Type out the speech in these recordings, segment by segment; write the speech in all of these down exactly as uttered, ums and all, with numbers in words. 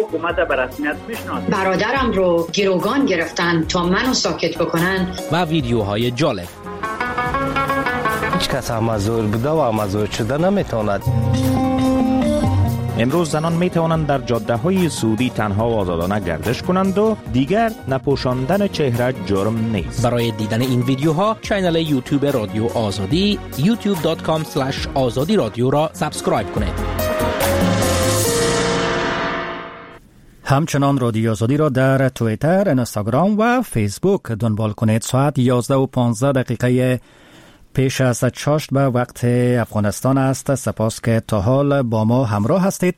حکومت به رسمیت میشناسه. برادرم رو گروگان گرفتن تا منو ساکت بکنن. و ویدیوهای جالب. هیچ کس مزور بوده و مزور شده نمیتواند. امروز زنان می توانند در جاده های سعودی تنها و آزادانه گردش کنند و دیگر نپوشاندن چهره جرم نیست. برای دیدن این ویدیوها کانال یوتیوب رادیو آزادی یوتیوب دات کام اسلش آزادی رادیو را سابسکرایب کنید. همچنان رادیو آزادی را در توییتر، اینستاگرام و فیسبوک دنبال کنید. ساعت یازده و پانزده دقیقه پیش از چاشت به وقت افغانستان است. سپاس که تا حال با ما همراه هستید.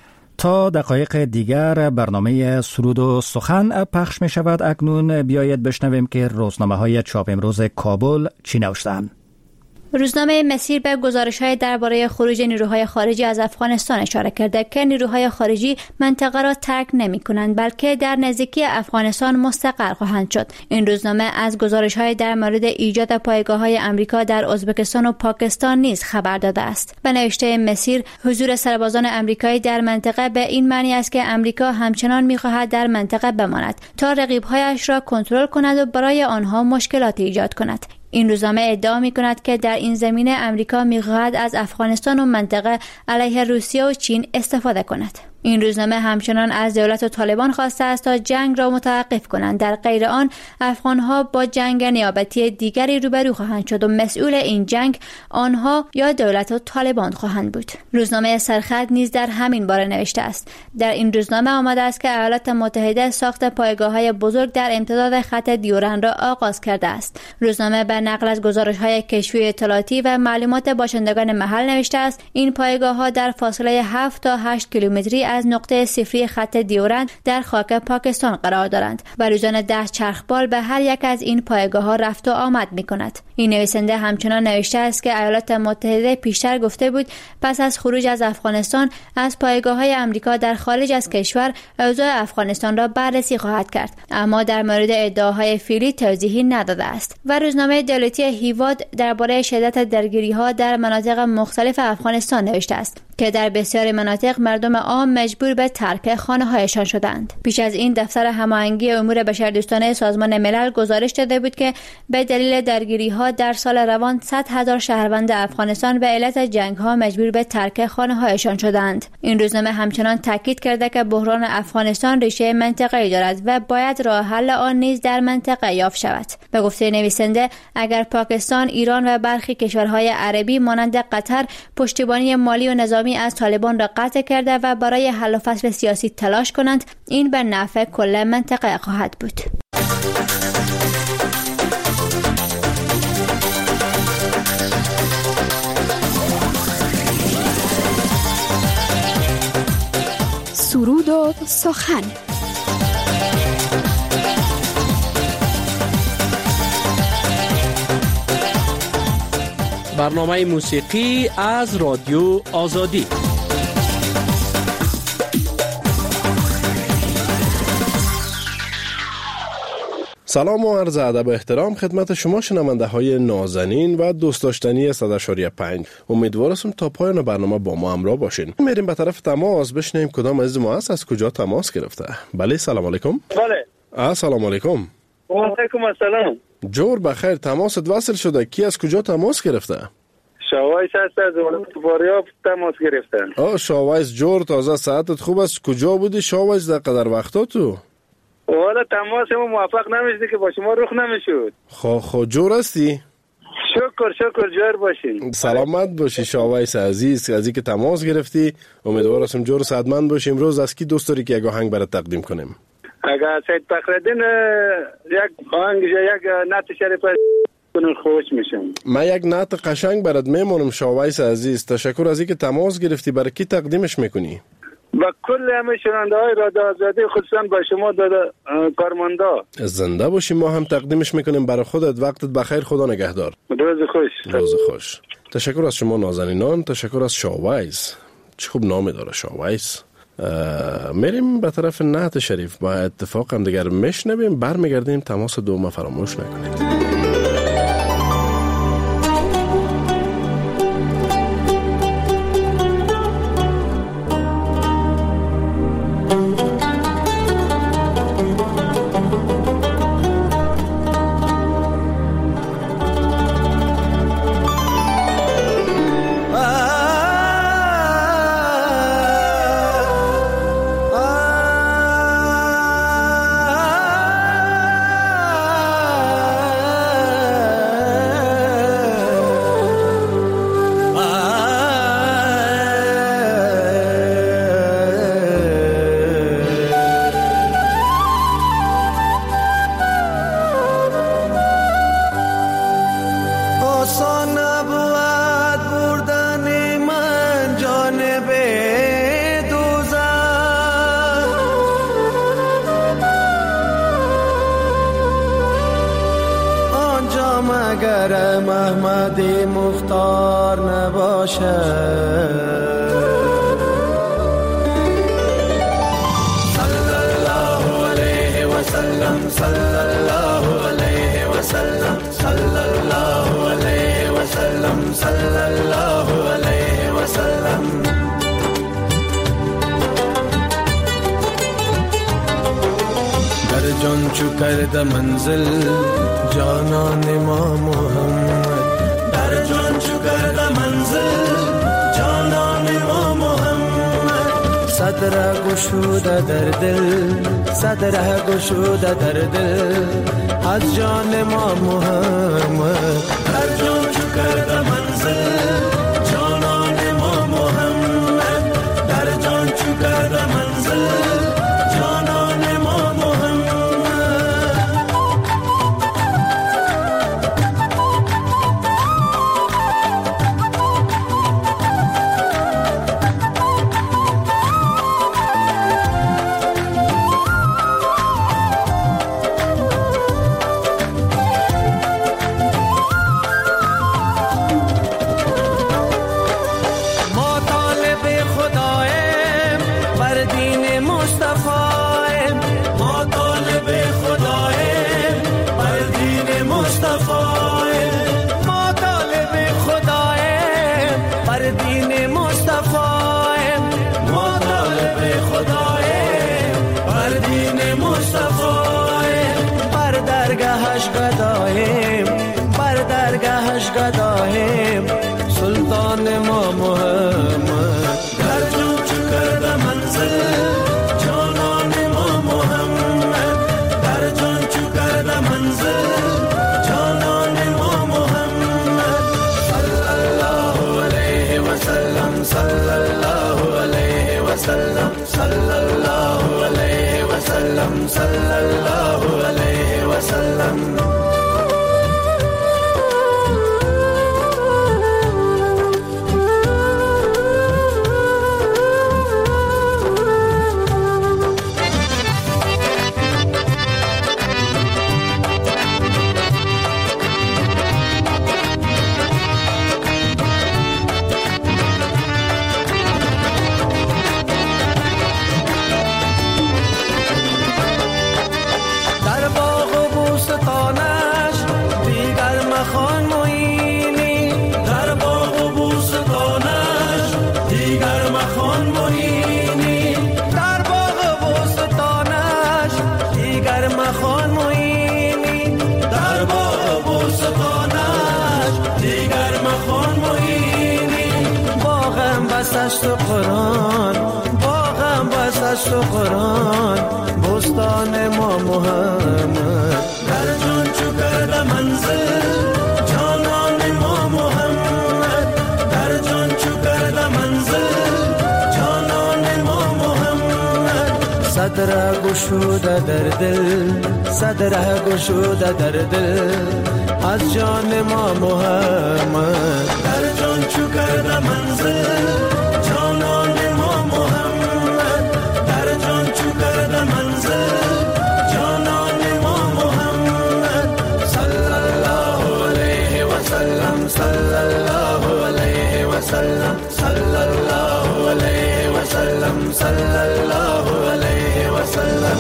تا دقایق دیگر برنامه سرود و سخن پخش می شود. اکنون بیایید بشنویم که روزنامه های چاپ امروز کابل چی نوشتند. روزنامه مسیر به گزارش‌های درباره خروج نیروهای خارجی از افغانستان اشاره کرده که نیروهای خارجی منطقه را ترک نمی‌کنند بلکه در نزدیکی افغانستان مستقر خواهند شد. این روزنامه از گزارش‌های در مورد ایجاد پایگاه‌های آمریکا در ازبکستان و پاکستان نیز خبر داده است. به نوشته مسیر، حضور سربازان آمریکایی در منطقه به این معنی است که آمریکا همچنان می‌خواهد در منطقه بماند تا رقیب‌هایش را کنترل کند و برای آنها مشکلات ایجاد کند. این روزنامه ادعا می کند که در این زمینه امریکا می خواهد از افغانستان و منطقه علیه روسیه و چین استفاده کند. این روزنامه همچنان از دولت و طالبان خواسته است تا جنگ را متوقف کنند. در غیر آن افغانها با جنگ نیابتی دیگری روبرو خواهند شد و مسئول این جنگ آنها یا دولت و طالبان خواهند بود. روزنامه سرخط نیز در همین باره نوشته است. در این روزنامه آمده است که ایالات متحده ساخت پایگاه‌های بزرگ در امتداد خط دیورند را آغاز کرده است. روزنامه به نقل از گزارش‌های کشفی اطلاعاتی و معلومات باشندگان محل نوشته است این پایگاه‌ها در فاصله هفت تا هشت کیلومتری از نقطه صفری خط دیورند در خاک پاکستان قرار دارند و روزانه ده چرخبال به هر یک از این پایگاه‌ها رفت و آمد می‌کند. این نویسنده همچنان نوشته است که ایالات متحده پیشتر گفته بود پس از خروج از افغانستان از پایگاه‌های آمریکا در خارج از کشور اوضاع افغانستان را بررسی خواهد کرد، اما در مورد ادعاهای فعلی توضیحی نداده است. و روزنامه دولتی هیواد درباره شدت درگیری‌ها در مناطق مختلف افغانستان نوشته است که در بسیاری مناطق مردم عام مجبور به ترک خانه‌هایشان شدند. پیش از این دفتر هماهنگی امور بشردوستانه سازمان ملل گزارش داده بود که به دلیل درگیری‌ها در سال روان صد هزار شهروند افغانستان به علت جنگ‌ها مجبور به ترک خانه‌هایشان شدند. این روزنامه همچنان تاکید کرده که بحران افغانستان ریشه منطقه‌ای دارد و باید راه حل آن نیز در منطقه یافت شود. به گفته نویسنده اگر پاکستان، ایران و برخی کشورهای عربی مانند قطر پشتیبانی مالی و نظامی از طالبان را قطع کرده و برای حل و فصل سیاسی تلاش کنند، این به نفع کل منطقه خواهد بود. سرود و سخن. برنامه موسیقی از رادیو آزادی. سلام و عرض ادب و احترام خدمت شما شنونده های نازنین و دوست داشتنی صد و اشاریه پنج. امیدوارم تا پایان برنامه با ما همراه باشین. میریم به طرف تماس بشنیم کدام عزیز ما است، از کجا تماس گرفته. بله سلام علیکم. بله السلام علیکم. و علیکم السلام. جور بخیر، تماست وصل شده. کی از کجا تماس گرفته؟ شاوایس هست از فاریاب تماس گرفتن. آه شاوایس جور، تازه ساعتت خوب است. کجا بودی شاوایس در قدر وقتا تو؟ والا تماس ما موفق نمیشد که با شما رخ نمیشد. خو خو جور هستی؟ شکر شکر جور باشین. سلامت باشی شاوایس عزیز، از اینکه تماس گرفتی. امیدوارم جور صحتمند باشی. امروز از کی دوست داری که یک آهنگ برات تقدیم کنیم؟ اگر سید فخرالدین یک آهنگ یک نعت شریف کنن خوش میشم. من یک نعت قشنگ برات میمونم شاوایس عزیز. تشکر از اینکه تماس گرفتی. برای کی تقدیمش میکنی؟ با کل همه شنونده های رادیو آزادی، خصوصا با شما داده کارمندا. زنده باشی. ما هم تقدیمش میکنیم برای خودت. وقتت بخیر. خدا نگهدار. روز خوش. روز خوش. تشکر از شما نازنینان. تشکر از شاوایس. چه خوب نامی داره شاوایس. میریم به طرف نعت شریف. با اتفاق هم دیگر میشنویم. برمیگردیم. تماس دوم فراموش نکنید. بعد مختار نباشد. صلی الله علیه و سلم، صلی الله علیه و سلم، صلی الله علیه و سلم، صلی الله علیه و سلم. در جان چو کرد منزل جانان ما محمد، در جان چو کرد منزل جانان ما محمد. صدر گشوده در دل، صدر گشوده در دل از جان ما محمد. در جان چو کرد منزل جانان ما محمد، در جان چو کرد منزل جانان ما محمد. سلطان ما محمد، در جان چو کرد منزل جانان ما محمد، در جان چو کرد منزل جانان ما محمد. صلی الله علیه و سلم، صلی الله علیه و سلم، صلی الله علیه و سلم، صلی الله علیه و سلم. بسست و قرآن باغم بسست و قرآن بستان ما محمد. در جان چو کرد منزل جانان ما محمد، در جان چو کرد منزل جانان ما محمد. صدر گشوده در دل، صدر گشوده در دل از جان ما محمد. در جان چو کرد منزل جانان ما محمد، در جان چو کرد منزل جانان ما محمد. صلی الله علیه و سلم، صلی الله علیه و سلم، صلی الله علیه و سلم، صلی الله علیه و سلم.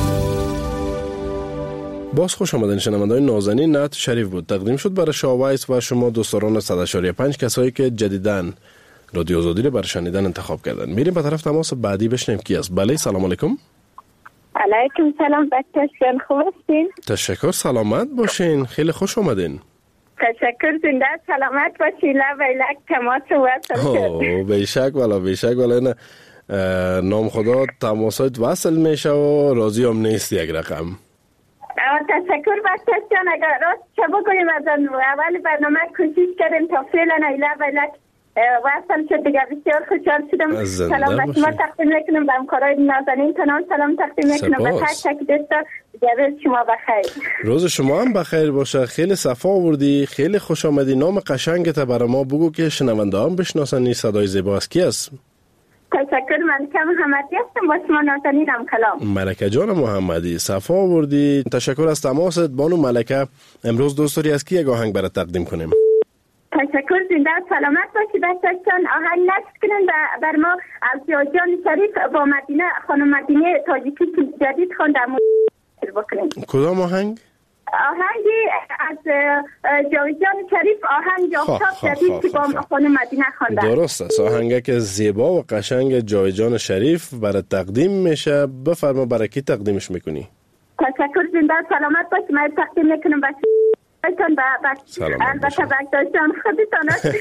باز خوش آمدین شنوندگان نازنین. نعت شریف بود تقدیم شد برای شاویس و شما دوستان صد و پنج کسایی که جدیداً رادیو آزادی رو برای شنیدن انتخاب کردن. میریم به طرف تماس بعدی بشنیم کی است. بله سلام علیکم. علیکم سلام بچه‌ها، خوب هستین؟ تشکر، سلامت باشین، خیلی خوش آمدین. تشکر، زنده سلامت باشین. لا ویلک تماس وصل شد. اوه بیشک والا بیشک والا. نه نام خدا تماسات وصل میشه و راضی هم نیست یک رقم. تشکر بچه جان. اگر راست چه بگویم از اول برنامه کوشش کردیم تا فعلا ایلا ویلک وصل شد دیگه. بسیار خوشحال شدم. سلام به شما تقدیم میکنم، به همکارای نازنین تنان سلام تقدیم میکنم، به تک تک دوستا. روز شما بخیر. روز شما هم بخیر باشه. خیلی صفا آوردی، خیلی خوش آمدی. نام قشنگت برای ما بگو که شنونده هم بشناسن این صدای زیبا است. کی است؟ تشکر، من کم محمدی هستم، با شما نازنینم کلام. ملکه جان محمدی، صفا آوردی. تشکر از تماست بانو ملکه. امروز دوست داری از کی یک آهنگ برات تقدیم کنیم؟ تشکر، زنده و سلامت باشید دستان. آهنگ نصب کنن و بر ما از جان شریف با مدینه خانم مدینه تاجیکی جدید خواندم بکنیم. کدام آهنگ؟ آهنگی از جان شریف، آهنگ آفتاب جدید که با خانم مدینه خواندم. درست است. آهنگی که زیبا و قشنگ جان شریف برای تقدیم میشه. بفرما برای کی تقدیمش میکنی؟ تشکر، زنده و سلامت باشید. من تقدیم میکنم بس ایتان با البته بکتاشان خودتان است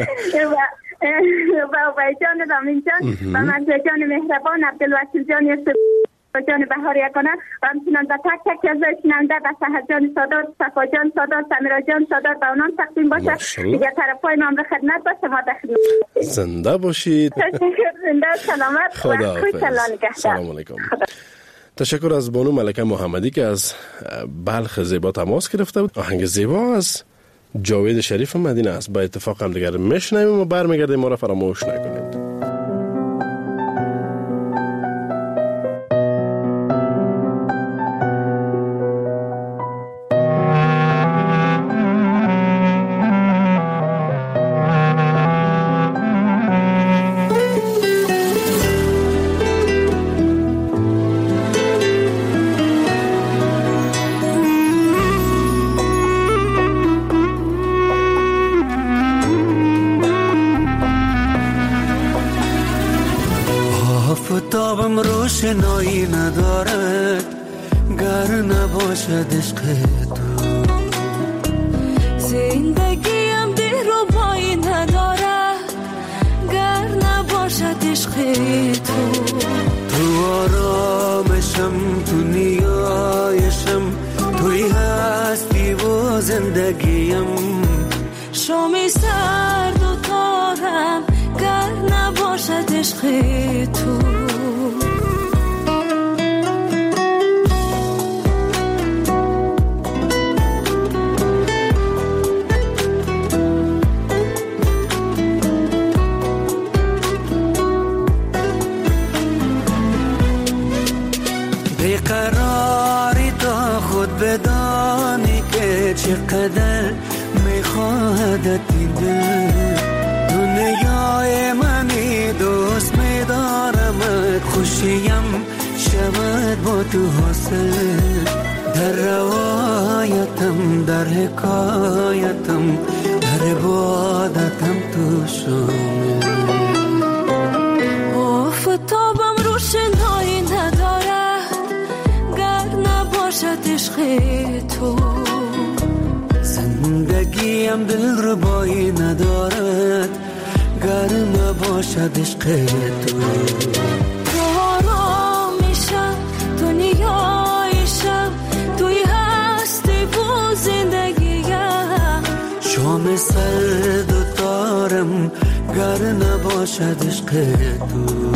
و و جان رامین جان و مجد جان مهربان، عبدالوکیل جان یوسف جان بهار یکانه و همچنان به تک تک از شنونده به سحر جان سادات، صفا جان سادات، سمیرا جان سادات و اونان تقدیم باشه. دیگه طرفای ما به خدمت باشه. ما در خدمت زنده باشید. تشکر، زنده سلامت. خدا. سلام علیکم. تشکر از بانو ملکه محمدی که از بلخ زیبا تماس گرفته بود. آهنگ زیبا از جاوید شریف مدینه است. با اتفاق هم دیگر میشنویم و برمیگردیم. ما را فراموش نکنید. آفتابم روشنایی ندارد گر نباشد عشق تو. زندگیم دلربایی ندارد گر نباشد عشق تو. تو آرامشم، تو نیایشم، توی هستی و زندگیم. شامی سرد و تارم گر نباشد عشق تو. بیقراری تا خود بدانی که چقدر میخواهد این دل. دنیای منی دوست میدارم، خوشیم شود با تو حاصل. در روایتم، در حکایتم، در عبادتم تو شامل. آفتابم روشنایی ندارد گر نباشد عشق تو. زندگیم دلربایی ندارد گر نباشد عشق تو. تو آرامیشم، تو نیایشم، توی هستی و زندگیم. شام سرد و تارم گر نباشد عشق تو.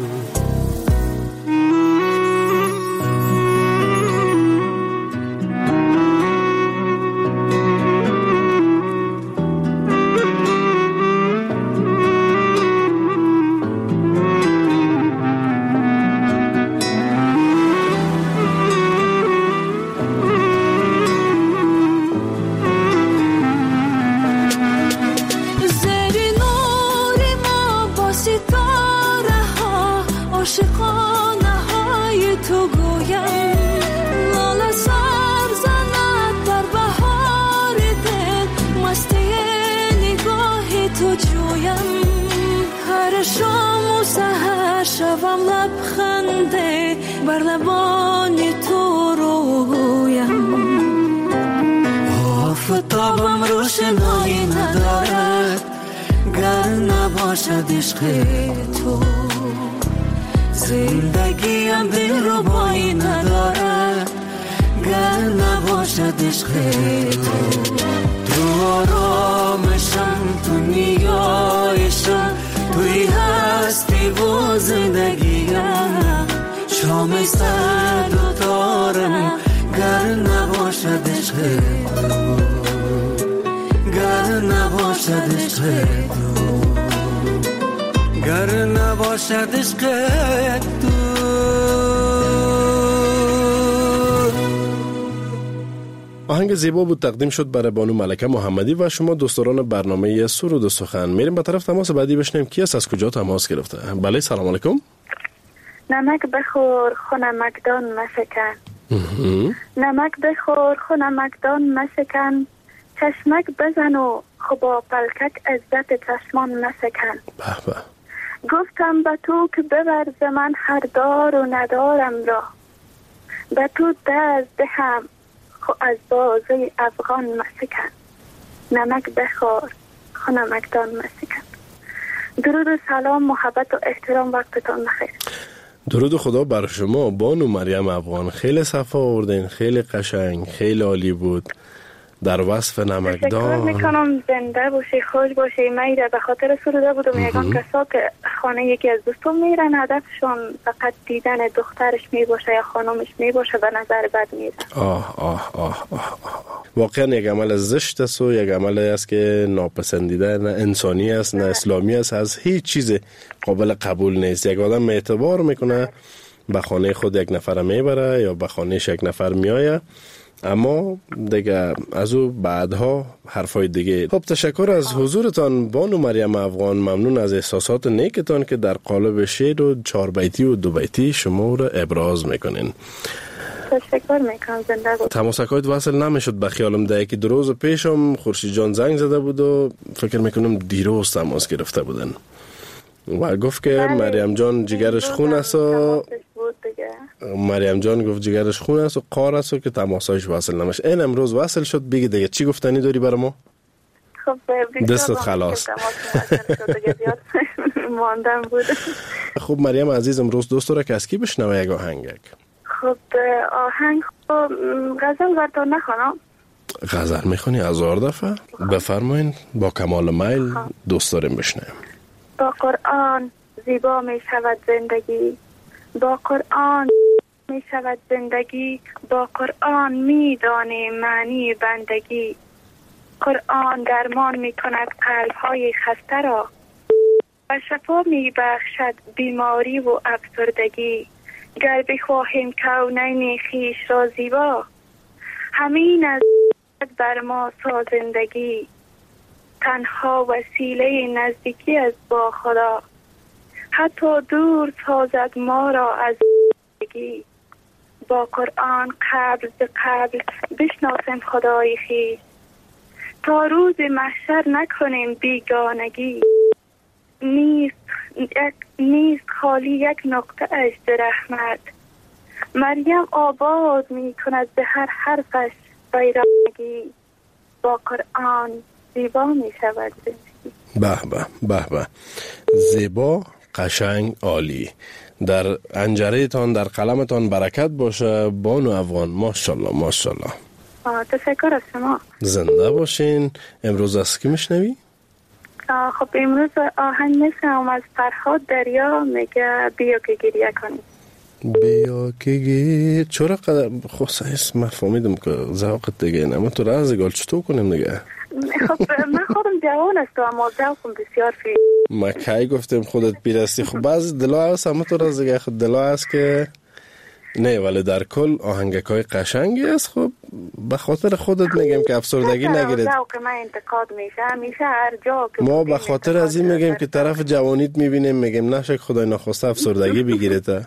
شوم لبخنده بر لبان تو رویم. آفتابم روشنایی ندارد گر نباشد عشق تو. زندگیم دلربایی ندارد گر نباشد عشق تو. تو آرامشم، تو نیایشم، توی هستی و زندگیم. شام سرد و تارم گر نباشد عشق تو. گر نباشد عشق تو. گر نباشد عشق تو. آهنگ آهنگ زیبا بود تقدیم شد برای بانو ملکه محمدی و شما دوستان برنامه سرود و سخن. میریم به طرف تماس بعدی بشنیم کی است، از کجا تماس گرفته. بله سلام علیکم. نمک بخور خونمکدان مشکن، نمک بخور خونمکدان مشکن، چشمک بزن و خبا پلکک عزت چشمان مسکن. به به. گفتم به تو که ببر ز من هر دار و ندارم را، به تو دست دهم خو از بازه افغان مسکن. نمک بخور خونمکدان مسکن. درود و سلام، محبت و احترام، وقتتان بخیر. درود خدا بر شما بانو مریم افغان. خیلی صفا آوردین، خیلی قشنگ، خیلی عالی بود در وصف نمکدان. تشکر میکنم، زنده باشی، خوش باشی. من ایره به خاطر سروده بودم. یکان کسا که خانه یکی از دوستم میرن، هدفشون فقط دیدن دخترش میباشه یا خانمش میباشه، به نظر بد میرن. آه آه آه آه آه واقعا یک عمل زشت است و یک عمل است که ناپسندیده، نه انسانی است نه اسلامی است، از هیچ چیز قابل قبول نیست. یک آدم اعتبار میکنه به خانه خود یک نفر میبره یا به خانهش یک نفر میآیه، اما دیگه از او بعدها حرفای دیگه. خب تشکر از حضورتان بانو مریم افغان. ممنون از احساسات نیکتان که در قالب شعر و چهار بیتی و دو بیتی شما را ابراز میکنین. تشکر میکنم، زنده بود. تماسکایت وصل نمیشد به خیالم. ده یکی دو روز پیشم خورشید جان زنگ زده بود و فکر میکنم دیروز تماس گرفته بودن و گفت که مریم جان جگرش خون است و مریم جان گفت جگرش خون است و قار است و که تماسایش وصل نمیشه. این امروز وصل شد. بگی دیگه چی گفتنی داری برای ما؟ خب دستت خلاص. ماندم بود. خب مریم عزیز، امروز دوست داره که از کی بشنوه یک آهنگک؟ خب آهنگ خب غزل براتون نخوانم. غزل میخونی هزار دفعه؟ بفرمایین، با کمال میل دوست داریم بشنویم. با قرآن زیبا می شود زندگی، با قرآن می شود زندگی، با قرآن می دانی معنی بندگی. قرآن درمان می کند قلب های خسته را و شفا می بخشد بیماری و افسردگی. گر بخواهیم کونین خیش را زیبا، همین از بر ما سازندگی. تنها وسیله نزدیکی از با خدا، حتی دور سازد ما را از زندگی. با قرآن قبل به قبل بشناسیم خدای خویش، تا روز محشر نکنیم بیگانگی. نیست یک نیست خالی یک نقطه اش رحمت، مریم آباد می کند به هر حرفش بیرانگی. با قرآن زیبا می شود زندگی. به به به به. زیبا، قشنگ، عالی. در انجره تان، در قلمتان برکت باشه بانو افغان. ماشاءالله ماشاءالله. تشکر از شما. زنده باشین. امروز از کی میشنوی؟ خب امروز آهنگ میشنوم از فرهاد دریا، میگه بیا که گریه کنی. بیا که گیر چرا قدر خوصه اسم مفهومیدم که ذوقت دیگه نمون تو رازگال چطور کنیم دیگه. خب من خودم جوان است اما ذوقم بسیار فی. ما کی گفتم خودت پیرستی. خب بعض دلا هست همه تو راز دیگه خود دلا هست که نه، ولی در کل آهنگکای قشنگی است. خب به خاطر خودت میگم که افسردگی نگیرید. ذوق من انتقاد میشه همیشه هر جا که ما به خاطر از این میگم که طرف جوانیت میبینیم میگم نشه خدای نخواسته افسردگی بگیره تا.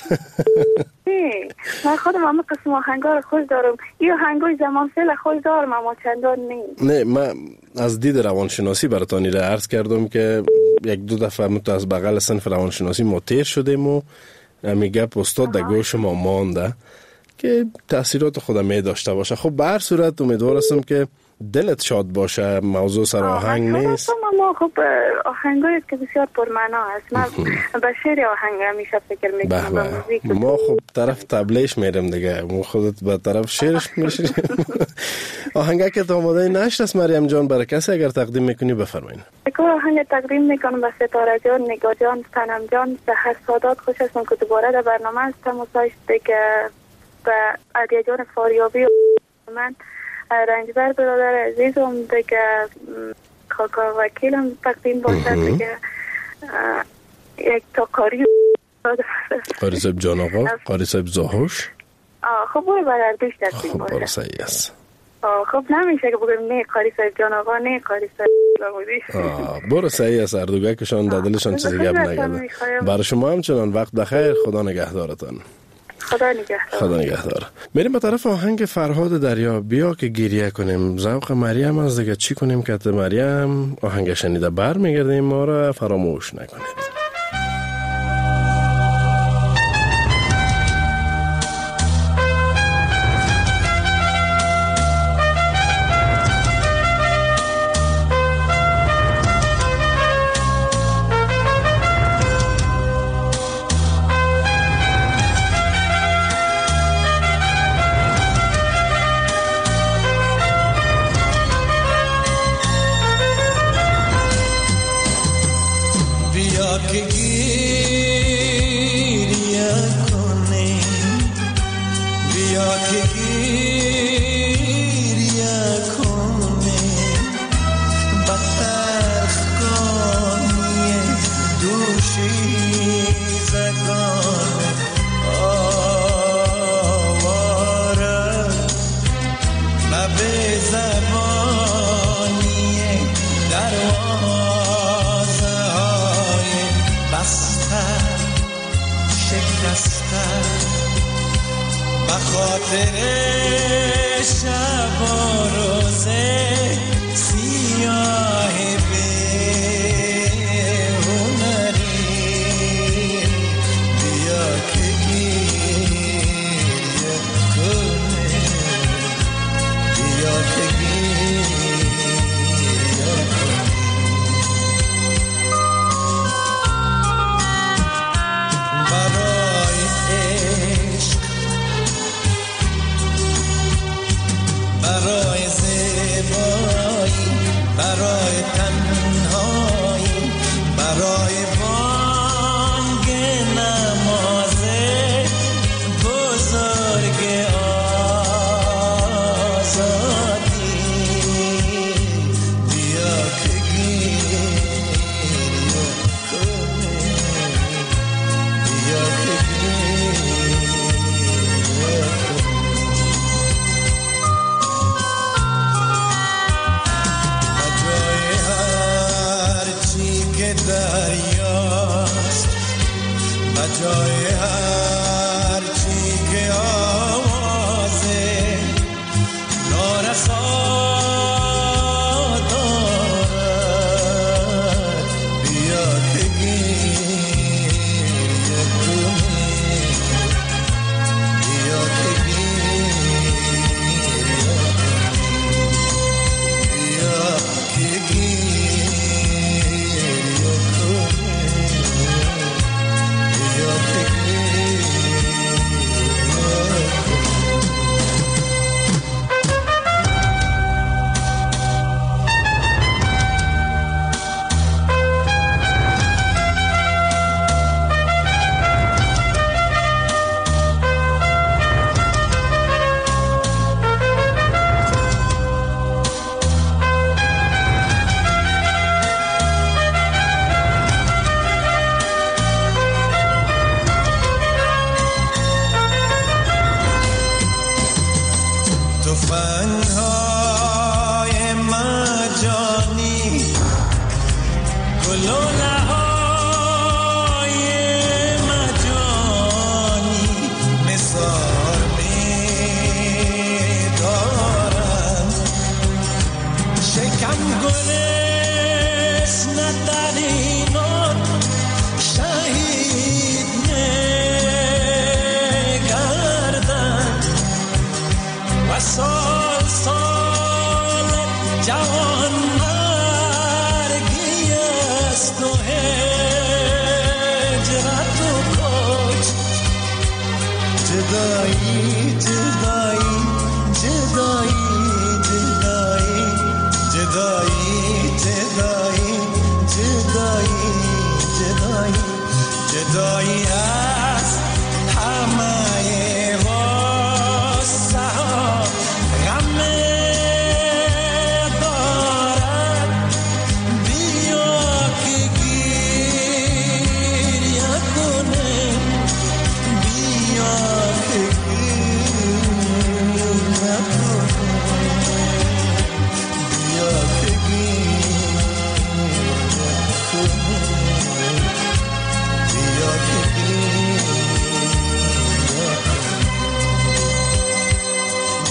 من خودم همه قسم آهنگا رو خوش دارم. این آهنگای زمان فعل خوش دارم اما چندان نیست. نه من از دید روانشناسی براتانی را عرض کردم که یک دو دفعه مت از بغل صنف روانشناسی ما تیر شدیم و همین گپ استاد در گوش ما مانده که تاثیرات خودم می داشته باشه. خب به هر صورت امیدوار هستم که دلت شاد باشه. موضوع سر آهنگ نیست اما خب آهنگایی که بسیار پرمعنا است. من به شعر آهنگ همیشه فکر میکنم. ما خب طرف تبلیش میرم دیگه، ما خودت به طرف شعرش میشیم. آهنگی که آماده نشت است مریم جان، برای کسی اگر تقدیم میکنی بفرمایید. یک آهنگ تقدیم میکنم به ستاره جان، نگار جان، صنم جان، سحر سادات. خوش هستم که دوباره در برنامه هستم و سایش دیگه به عدیه جان فاریابی و من رنجبر برادر عزیزم دیگه کاکا وکیلم تقدیم باشه دیگه یک تا کاری قاری صاحب جان آقا، قاری صاحب زاهوش. خب برای برای دوش تقدیم باشه. خب برای صحیح است. خب نمیشه که بگم نه کاری سر جان آقا نه کاری سر آه برو صحیح است اردوگاه کشان دادلشان چیزی گپ نگرده. برای شما همچنان وقت بخیر، خدا نگهدارتان. خدا نگهدار. خدا نگهدار. میریم به طرف آهنگ فرهاد دریا، بیا که گریه کنیم. ذوق مریم از دیگه چی کنیم که مریم آهنگ شنیده بر میگردیم، ما را فراموش نکنید.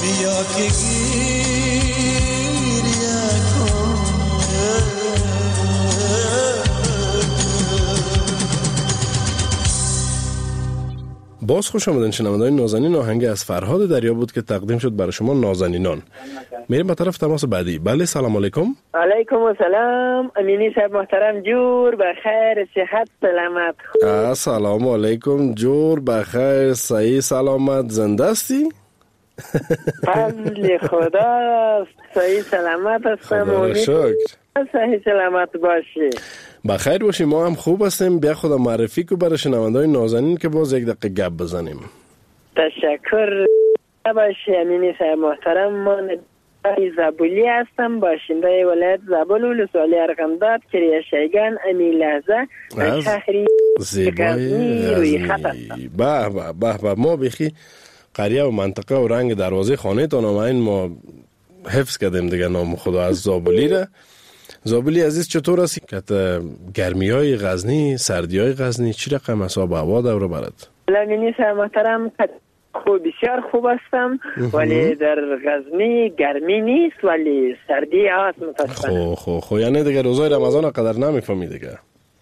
بیا که گریه کن. باز خوش آمدین شنوندگان نازنین. آهنگ از فرهاد دریا بود که تقدیم شد برای شما نازنینان. میریم به طرف تماس بعدی. بله سلام علیکم. علیکم السلام. امینی صاحب محترم، جور بخیر، صحت سلامت. سلام علیکم. جور بخیر، صحیح سلامت. زنده هستی؟ فضل خدا، صحیح سلامت هستم. خدا را شکر. صحیح سلامت باشی. بخیر باشی. ما هم خوب هستیم. بیا خدا معرفی کو برای شنوندگان نازنین که باز یک دقیقه گپ بزنیم. تشکر باشی امینی صاحب محترم. من زابلی هستم، باشنده ولایت زابل و ولسوالی ارغنداب کریه شیگان. امی لحظه شهری زیبای روی خط هستم. به به به به. ما بخی قریه و منطقه و رنگ دروازه خانه تان آمین ما حفظ کردیم دیگه نام خدا از زابلی را. زابلی عزیز چطور هستی؟ که گرمی های غزنی، سردی های غزنی چی رقم حساب هوا دور برد؟ امینی صاحب محترم خوب، بسیار خوب هستم، ولی در غزنی گرمی نیست ولی سردی هست متاسفانه. خو خو خو یعنی دیگه روزای رمضان قدر نمیفهمی دیگه.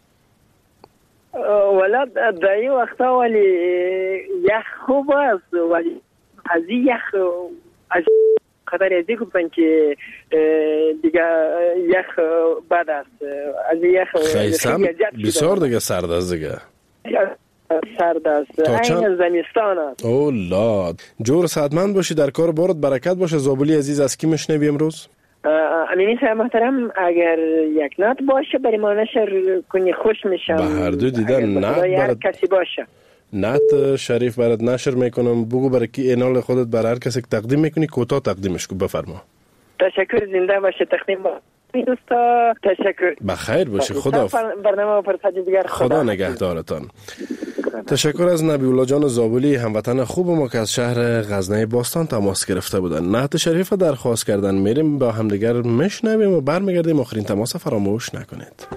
ولی در این وقتا ولی یخ خوب است، ولی از این یخ از خطر ازی گفتن که دیگه یخ بد است. از یخ خیسم بسیار دیگه سرد است دیگه. سرد است، این زمستان است. اولا جور صحتمند باشی، در کار بارت برکت باشه. زابلی عزیز از کی میشنوی امروز؟ امینی صاحب محترم اگر یک نات باشه برای ما نشر کنی خوش میشم. به هر دو دیدن نات برات کسی باشه. نات شریف برات نشر میکنم. بگو برای کی اینال خودت برای هر کسی تقدیم میکنی کوتاه تقدیمش کن. بفرما. تشکر، زنده باشه. تقدیم با دوستا تشکر. بخیر باشی. خدا برنامه فرصت دیگر خدا, خدا نگهدارتان. تشکر از نبی الله جان زابلی، هموطن خوب ما که از شهر غزنه باستان تماس گرفته بودن. نعت شریف درخواست کردن. میریم با همدیگر میشنویم و برمیگردیم. آخرین تماس فراموش نکنید.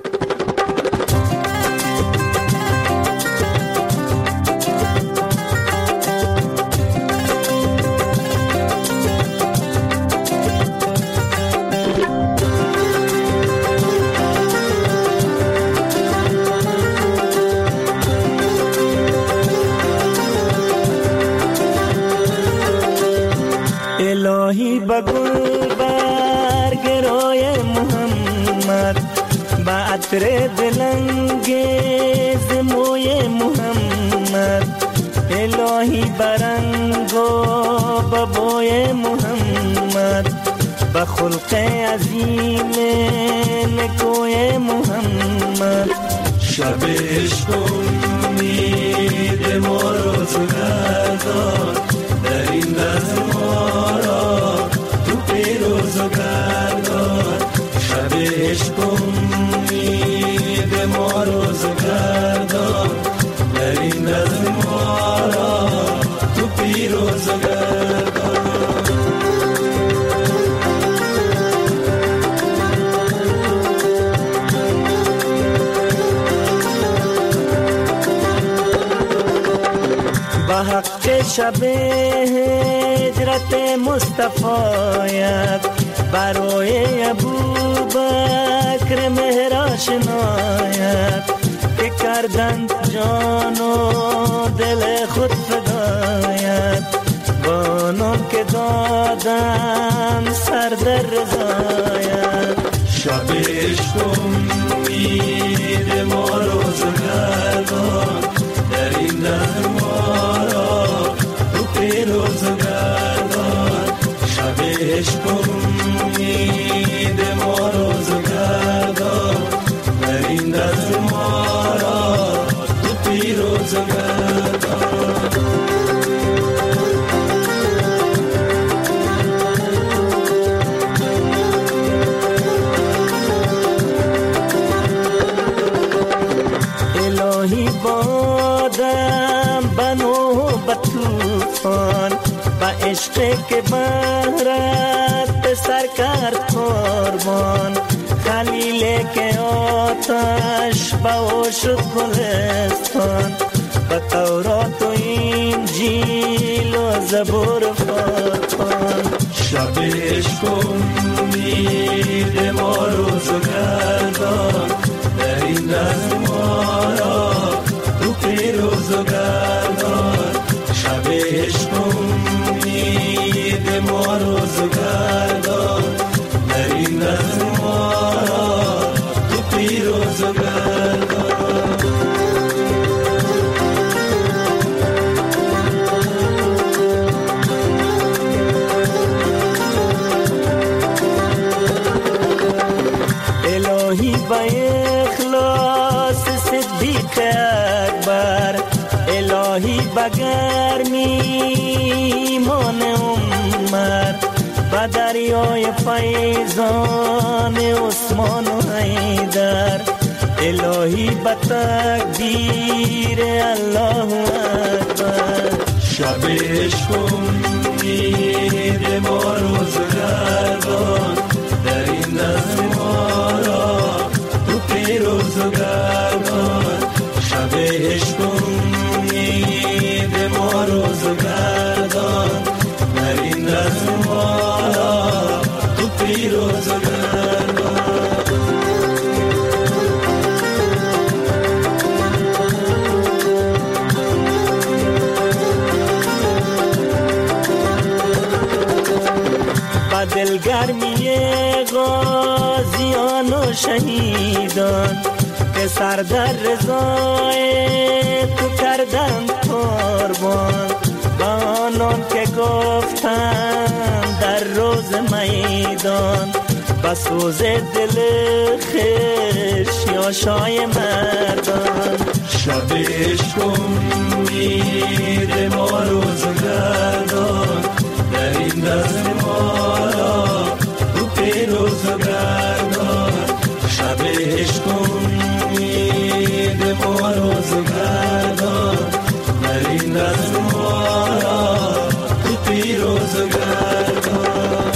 الهی بگل برگرای محمد، با عطر دلنگیز موی محمد. الهی برنگ و ببوی محمد، با خلق عظیم نکوی محمد. شب عشق امید ما روزگار دار، در این لحظه ما را تو پیروز و گردان. شب عشق امید ما روزگار دار، در این لحظه ما را تو پیروز و گردان. با حق شب هجرت مصطفیت، برای ابوبکر مهر شنایت. که کردند جان و دل خود فدایت، با نام که دادم سر در رضایت. شب عشق امید ما روزگار دار، در این لحظه ما را تو پیروز و گردان. شب عشق امید ما روزگار دار، در این لحظه ما را تو پیروز و گردان. الهی بادم بنو بطوفان، با عشق که بهرت به سر کرد قربان. خلیل که آتش با او شد گلستان، با تورات و انجیل و زبور و فرقان. امید ما روز و گردان در این رزم ما را تو پیروز و گردان شب عشق امید ما روز و گردان در این رزم ما را تو پیروز و گردان با اخلاص صدیق اکبر الهی بگرمی ایمان عمر و دریای فیضان عثمان و حیدر الهی به تکبیر الله اکبر شب عشق امید ما روز گردان در این رزم ما را روز و گردان شب عشق امید ما روز و گردان در این رزم ما را تو پیروز و گردان با دلگرمی غازیان و شهیدان که سر در رضای تو کردن قربان با آنان که گفتن در روز میدان با سوز دل خش یا شای مردان شب عشق امید ما روز گردان در این رزم ما را تو پیروز گردان شب عشق امید ما روز گردان در این رزم ما را تو پیروز گردان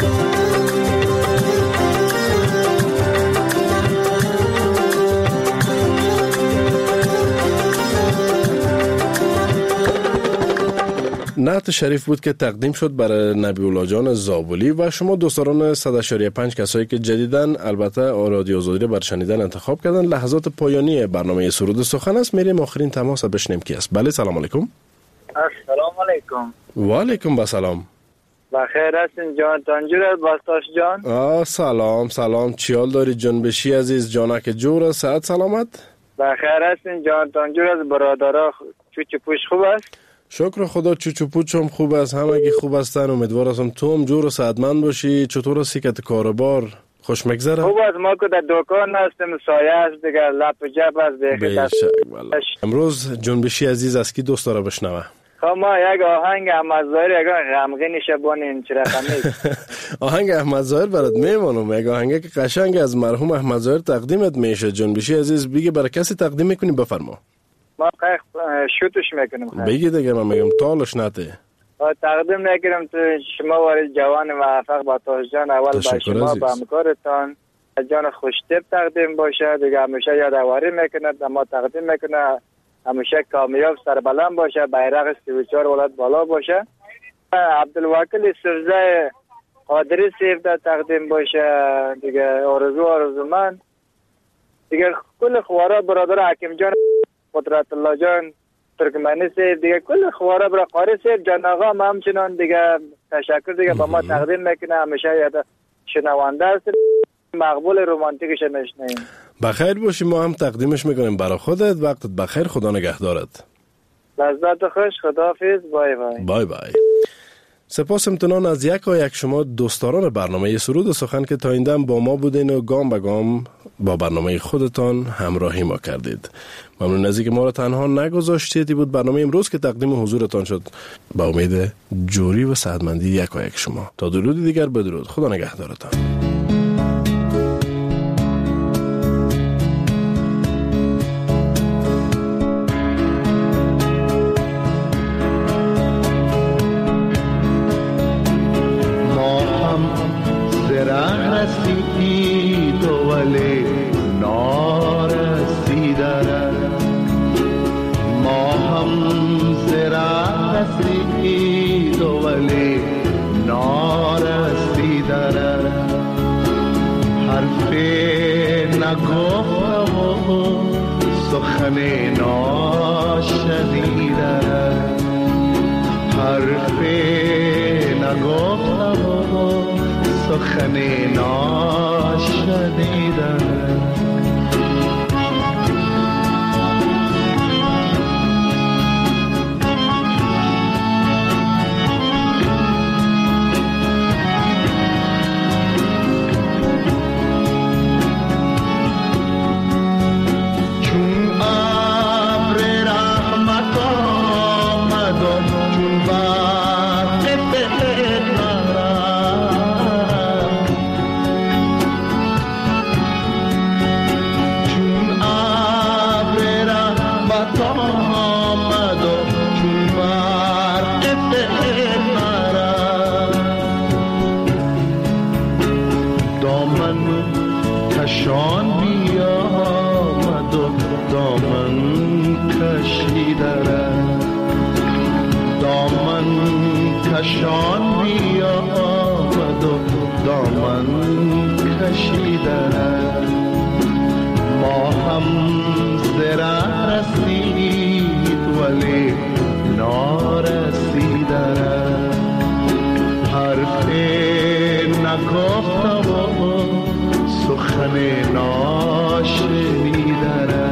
نعت شریف بود که تقدیم شد برای نبی الله جان زابلی و شما دوستان صد و پنج کسایی که جدیدن البته رادیو آزادی بر شنیدن انتخاب کردن. لحظات پایانی برنامه سرود سخن است. میریم آخرین تماس بشنیم کی است. بله سلام علیکم. السلام علیکم. و علیکم السلام. بخیر هستین جان تنجور باستاش جان. آه سلام سلام چیال داری جنبشی عزیز جانک جور صحت سلامت. بخیر هستین جان تنجور از برادرها چوچ پوش خوب است. شکر خدا چوچو پوچم خوب است همگی خوب هستن. امیدوار هستم تو هم جور و صحتمند باشی. چطور است که کاربار خوش مگذره؟ خوب است ما که در دکان هستیم سایه است دیگه لپ جب است به شک والله. امروز جنبشی عزیز از کی دوست داره بشنوه؟ خب ما یک آهنگ احمد ظاهر یک غمگین شبانین چرا خمیز آهنگ احمد ظاهر برات میمونم. یک آهنگ که قشنگ از مرحوم احمد ظاهر تقدیمت میشه. جنبشی عزیز بگی برای کسی تقدیم میکنی بفرما. ما قیق شوتش میکنیم. بگی دیگه من میگم تالش نته. تقدیم نکنم تو شما وارد جوان موفق با تاج جان اول با شما با همکارتان جان خوشتیب تقدیم باشه دیگه همیشه یادآوری میکنه ما تقدیم میکنه همیشه کامیاب سربلند باشه بیرق سی و چهار ولایت بالا باشه. عبدالوکیل سرزه قادری سیفده تقدیم باشه دیگه آرزو آرزو من دیگه کل خوارا برادر حکیم جان قدرت الله جان ترکمنی سیف دیگه کل خوارا برا قاری سیف جان آقا هم همچنان دیگه تشکر دیگه با ما تقدیم میکنه همیشه یاد شنوانده است مقبول رومانتیکش نشنیم. بخیر باشی ما هم تقدیمش میکنیم برای خودت. وقتت بخیر خدا نگهدارت. لذت خوش خداحافظ بای بای. بای بای. سپاس امتنان از یک و یک شما دوستداران برنامه سرود سخن که تا این دم با ما بودین و گام به گام با برنامه خودتان همراهی ما کردید. ممنون از اینکه ما را تنها نگذاشتید. بود برنامه امروز که تقدیم حضورتان شد با امید جوری و صحتمندی یک و یک شما. تا درود دیگر بدرود. خدا نگهدارتان. رسید ولی نارسیده ما هم زرا رسید ولی نارسیده نگفتم و سخن ناشنیده حرف نگفتم و سخن ناشنیده کشان بیامد و دامن کشیده ما هم زره رسید ولی نارسیده حرف نگفتم و سخن ناشنیده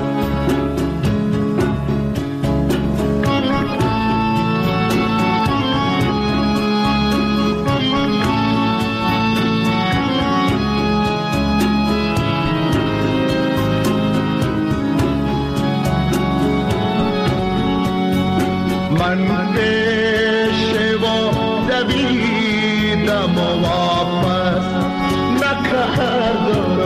من پیش و دویدم و واپس نکردم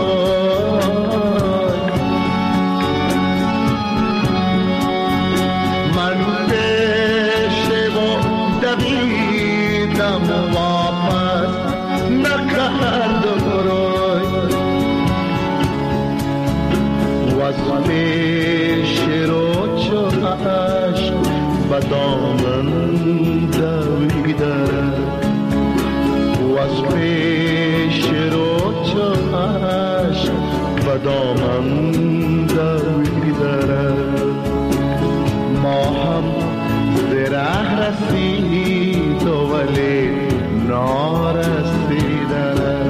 من پیش و دویدم و واپس نکردم و از پیش رو چهش و دامن دویده و از پیش رو چهش و دامن دویده ما هم زره رسید ولی نارسیده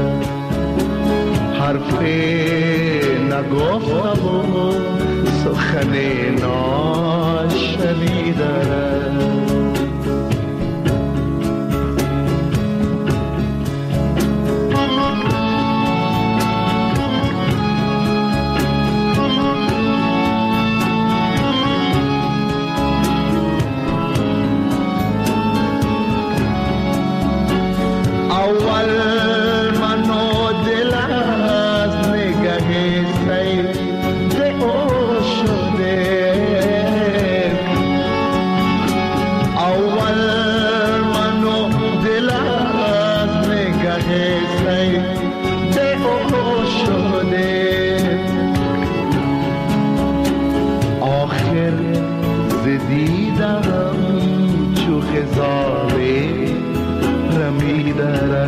حرف نگفتم و سخن ناشنیده اول منو دل از نگه سید او شده اول منو دل از نگه سید او شده آخر زدیدم چو خزاره رمیده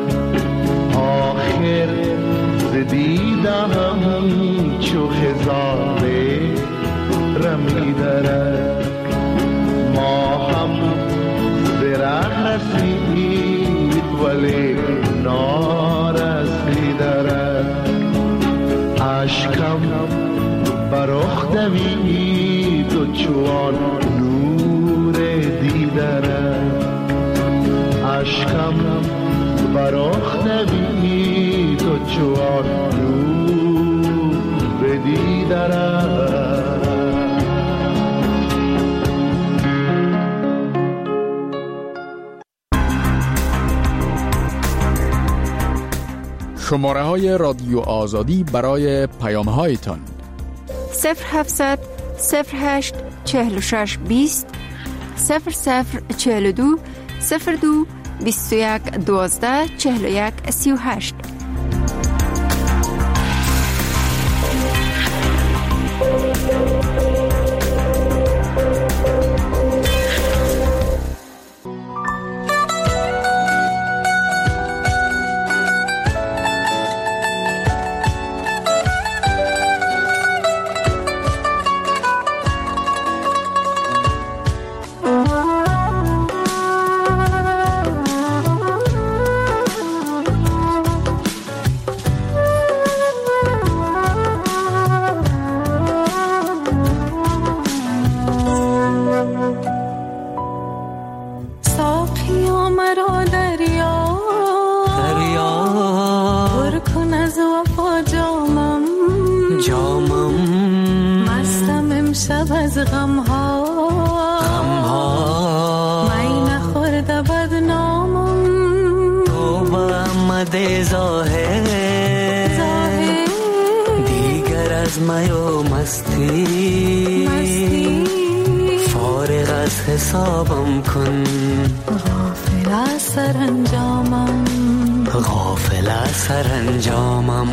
آخر زدیدم چو خزاره رمیده ما هم زره رسید ولی نارسیده عشقم برخ دوید و چوان نور دیده عشقم برخ دوید و چوان نور دیده شماره های رادیو آزادی برای پیام هایتان صفر هفتصد صفر هشت چهل و شش بیست صفر صفر چهل و دو صفر دو بیست و یک دوازده چهل و یک سی و هشت. مرا دریا دریا پر کن از وفا جامم جامم مستم امشب از غمها غمها می نخورده بدنامم توبه آمده ظاهر ظاهر دیگر از می و مستی مستی فارغ از حسابم کن غافل از سرانجامم غافل از سرانجامم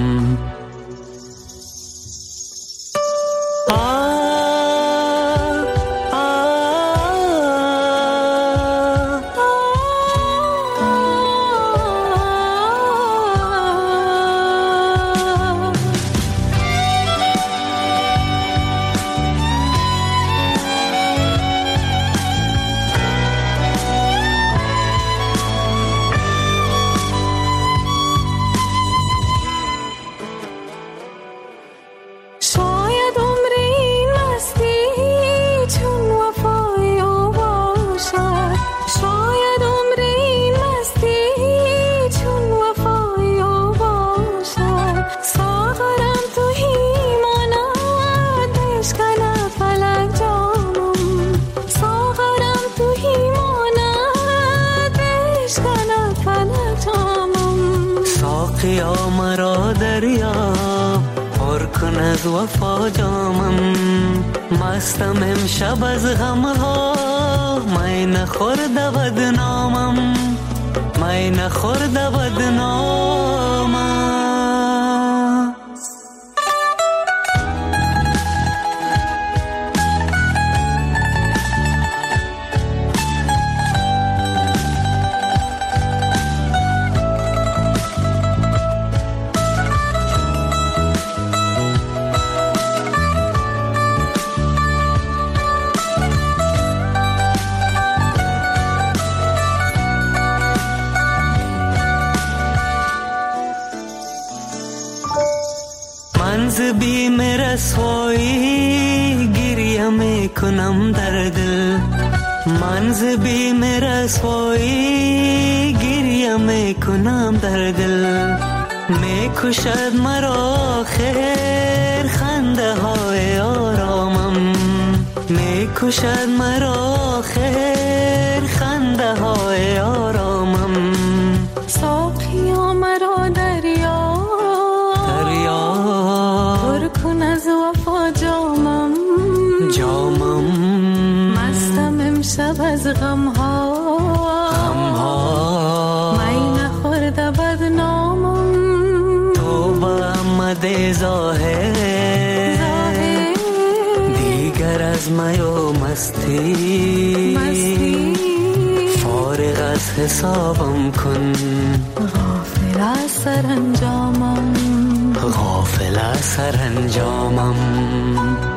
ساقیا مرا دریا پر کن از وفا جامم مستم امشب از غمها می نخورده بدنامم می نخورده بدنامم منز بیم رسوایی گریه می کنم در دل منز بیم رسوایی گریه می کنم در دل می کشد مرا خیر خنده های آرامم می کشد مرا خیر خنده های آرامم ساقیا مرا دریا پر کن از وفا جامم جامم مستم امشب از غمها غمها می نخورده بدنامم توبه آمده ظاهر ظاهر دیگر از می و مستی مستی فارغ از حسابم کن غافل از سرانجامم غافل از سرانجامم